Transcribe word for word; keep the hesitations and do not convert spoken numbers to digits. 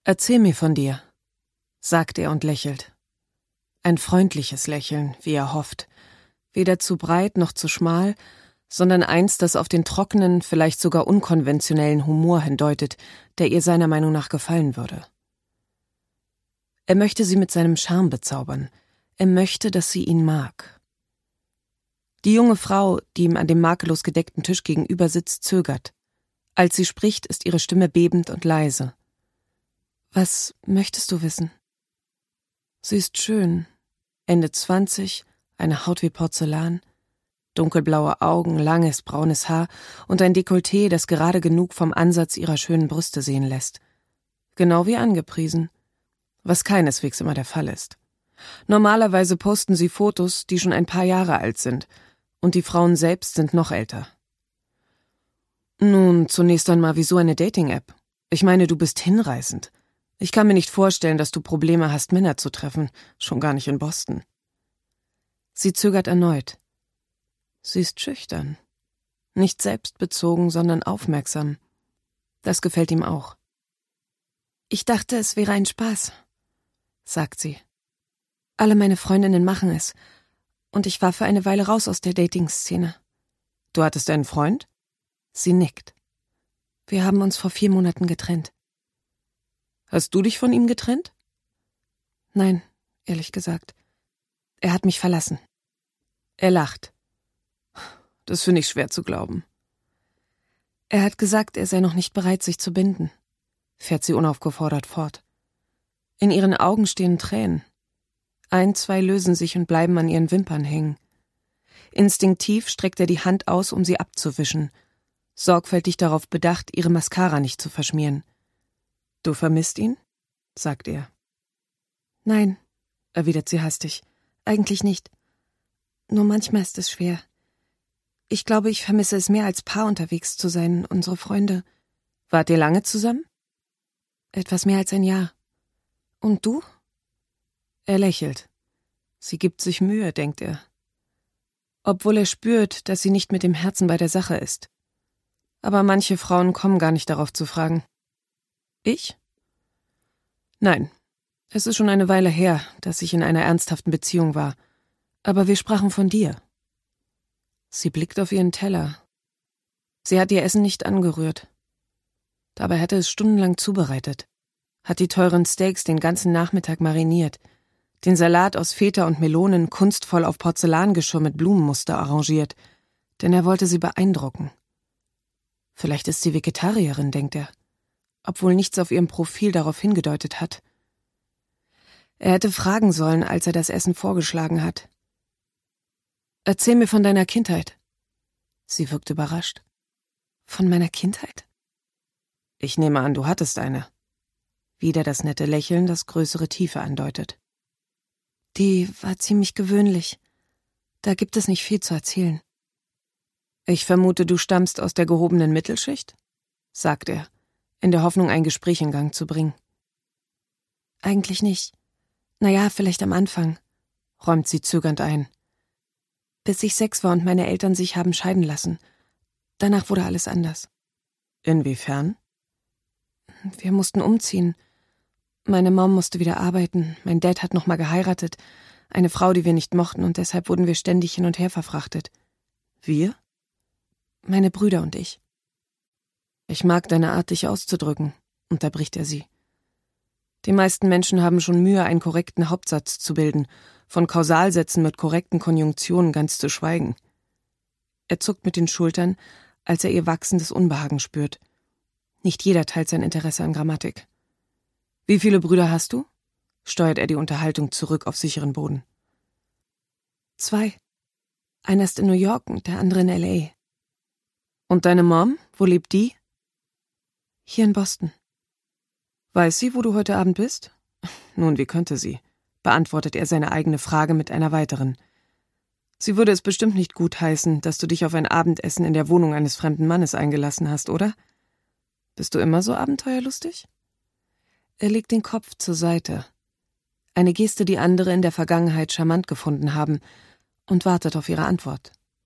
»Erzähl mir von dir«, sagt er und lächelt. Ein freundliches Lächeln, wie er hofft. Weder zu breit noch zu schmal, sondern eins, das auf den trockenen, vielleicht sogar unkonventionellen Humor hindeutet, der ihr seiner Meinung nach gefallen würde. Er möchte sie mit seinem Charme bezaubern. Er möchte, dass sie ihn mag. Die junge Frau, die ihm an dem makellos gedeckten Tisch gegenüber sitzt, zögert. Als sie spricht, ist ihre Stimme bebend und leise. »Was möchtest du wissen?« Sie ist schön, Ende zwanzig, eine Haut wie Porzellan, dunkelblaue Augen, langes braunes Haar und ein Dekolleté, das gerade genug vom Ansatz ihrer schönen Brüste sehen lässt. Genau wie angepriesen, was keineswegs immer der Fall ist. Normalerweise posten sie Fotos, die schon ein paar Jahre alt sind, und die Frauen selbst sind noch älter. Nun, zunächst einmal, wieso eine Dating-App? Ich meine, du bist hinreißend. Ich kann mir nicht vorstellen, dass du Probleme hast, Männer zu treffen, schon gar nicht in Boston. Sie zögert erneut. Sie ist schüchtern. Nicht selbstbezogen, sondern aufmerksam. Das gefällt ihm auch. »Ich dachte, es wäre ein Spaß«, sagt sie. »Alle meine Freundinnen machen es. Und ich war für eine Weile raus aus der Dating-Szene.« »Du hattest einen Freund?« Sie nickt. »Wir haben uns vor vier Monaten getrennt.« »Hast du dich von ihm getrennt?« »Nein, ehrlich gesagt. Er hat mich verlassen.« Er lacht. »Das finde ich schwer zu glauben.« »Er hat gesagt, er sei noch nicht bereit, sich zu binden«, fährt sie unaufgefordert fort. In ihren Augen stehen Tränen. Ein, zwei lösen sich und bleiben an ihren Wimpern hängen. Instinktiv streckt er die Hand aus, um sie abzuwischen, sorgfältig darauf bedacht, ihre Mascara nicht zu verschmieren. »Du vermisst ihn?« sagt er. »Nein«, erwidert sie hastig, »eigentlich nicht. Nur manchmal ist es schwer. Ich glaube, ich vermisse es mehr, als Paar unterwegs zu sein, unsere Freunde.« »Wart ihr lange zusammen?« »Etwas mehr als ein Jahr. Und du?« Er lächelt. Sie gibt sich Mühe, denkt er. Obwohl er spürt, dass sie nicht mit dem Herzen bei der Sache ist. Aber manche Frauen kommen gar nicht darauf zu fragen. »Ich?« »Nein. Es ist schon eine Weile her, dass ich in einer ernsthaften Beziehung war. Aber wir sprachen von dir.« Sie blickt auf ihren Teller. Sie hat ihr Essen nicht angerührt. Dabei hatte es stundenlang zubereitet, hat die teuren Steaks den ganzen Nachmittag mariniert, den Salat aus Feta und Melonen kunstvoll auf Porzellangeschirr mit Blumenmuster arrangiert, denn er wollte sie beeindrucken. Vielleicht ist sie Vegetarierin, denkt er, obwohl nichts auf ihrem Profil darauf hingedeutet hat. Er hätte fragen sollen, als er das Essen vorgeschlagen hat. »Erzähl mir von deiner Kindheit.« Sie wirkt überrascht. »Von meiner Kindheit?« »Ich nehme an, du hattest eine.« Wieder das nette Lächeln, das größere Tiefe andeutet. »Die war ziemlich gewöhnlich. Da gibt es nicht viel zu erzählen.« »Ich vermute, du stammst aus der gehobenen Mittelschicht?« sagt er, in der Hoffnung, ein Gespräch in Gang zu bringen. »Eigentlich nicht. Naja, vielleicht am Anfang«, räumt sie zögernd ein. »Bis ich sechs war und meine Eltern sich haben scheiden lassen. Danach wurde alles anders.« »Inwiefern?« »Wir mussten umziehen. Meine Mom musste wieder arbeiten, mein Dad hat nochmal geheiratet, eine Frau, die wir nicht mochten, und deshalb wurden wir ständig hin und her verfrachtet.« »Wir?« »Meine Brüder und ich.« »Ich mag deine Art, dich auszudrücken«, unterbricht er sie. Die meisten Menschen haben schon Mühe, einen korrekten Hauptsatz zu bilden, von Kausalsätzen mit korrekten Konjunktionen ganz zu schweigen. Er zuckt mit den Schultern, als er ihr wachsendes Unbehagen spürt. Nicht jeder teilt sein Interesse an Grammatik. »Wie viele Brüder hast du?« steuert er die Unterhaltung zurück auf sicheren Boden. »Zwei. Einer ist in New York und der andere in L A.« »Und deine Mom? Wo lebt die?« »Hier in Boston.« »Weiß sie, wo du heute Abend bist?« »Nun, wie könnte sie?«, beantwortet er seine eigene Frage mit einer weiteren. »Sie würde es bestimmt nicht gutheißen, dass du dich auf ein Abendessen in der Wohnung eines fremden Mannes eingelassen hast, oder? Bist du immer so abenteuerlustig?« Er legt den Kopf zur Seite. Eine Geste, die andere in der Vergangenheit charmant gefunden haben, und wartet auf ihre Antwort.